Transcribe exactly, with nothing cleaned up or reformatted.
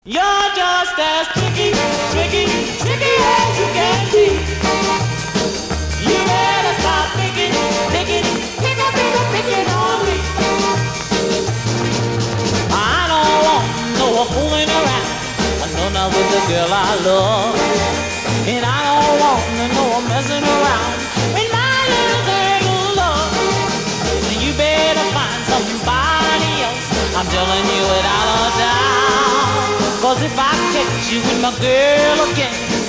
You're just as tricky, tricky, tricky as you can be. You better stop picking, picking, pick up, pick up, picking on me. I don't want no fooling around. I know not with the girl I love, and I don't want no messing around with my little girl of love. You better find somebody else. I'm telling you without a doubt. 'Cause if I catch you with my girl again,